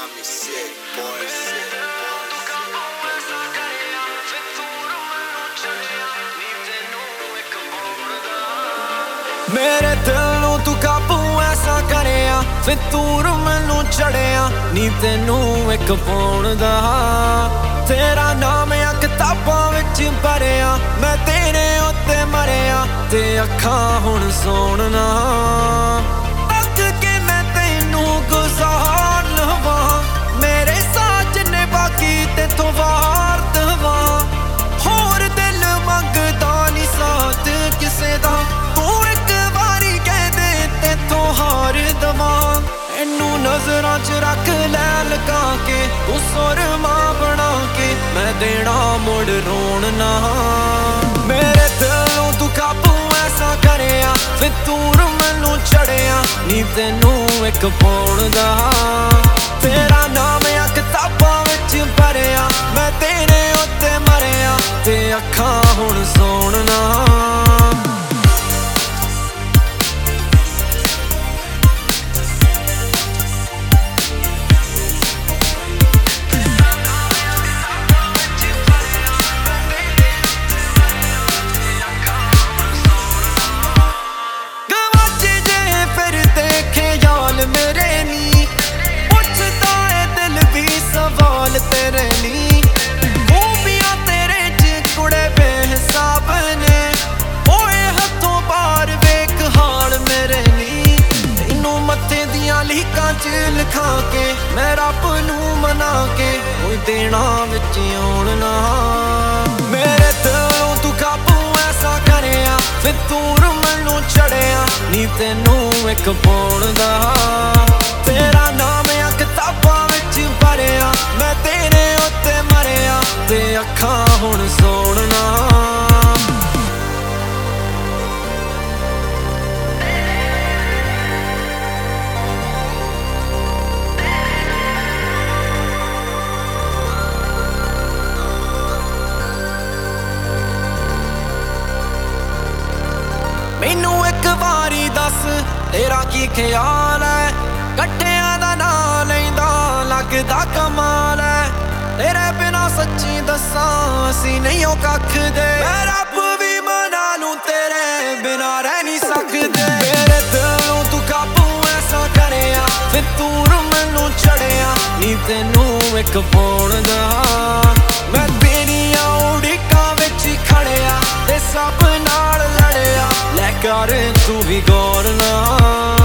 got me sick, boy, sick, boy. मेरे दिल नूं तू काबू ऐसा करिया फितूर मैनू चढ़िया नी तेनू एक पाउण दा तेरा नाम या किताबां विच भरिया मैं तेरे उत्ते मरिया ते अखां हुण सौण ना अख के मैं तेनू गुज़ार लवां मेरे साजने बाकी तेथों वार दवां होर दिल मंगदा नी साथ किसे दा नज़रां च रख लै लगा के तू सुरमा बना के मैं देना मुड़ रोण ना मेरे दिल नूं तू काबू ऐसा करिया फितूर मैनू चढ़िया नी तेनू एक पाउण दा तेरा नाम या किताबां विच भरिया मैं तेरे उत्ते मरिया ते अखां हुण सौण ना मेरे नी पुछदा है दिल भी सवाल तेरे नी खूबियां तेरे च कुड़े बेहिसाब ने ओए हथों बाहर वेख हाल मेरे नी तेनू मत्थे दियां लीकां च लिखा के मैं रब नू मना के कोई देना विच आउण ना मेरे दिल नूं तू काबू ऐसा करिया फितूर मैनू चढ़िया नी तेनू एक पाउण दा तेरा नाम या किताबां विच भरिया मैं तेरे उत्ते मरिया ते अखां हुण सौण ना मैनू एक बारी दस तेरा की ख्याल है कट्ठियां दा नां लैंदा लगदा कमाल है तेरे बिना सच्ची दस्सां असीं नहीं ओ कख दे मैं रब भी मना लूं तेरे बिना रह नहीं सकदे मेरे दिल नूं तू काबू ऐसा करिया फितूर मैनू चढ़िया नी तेनू एक पाउण दा मैं तेरियां उड़ीकां विच खड़िया ते सब नाल लड़िया लै कर तू भी गौर ना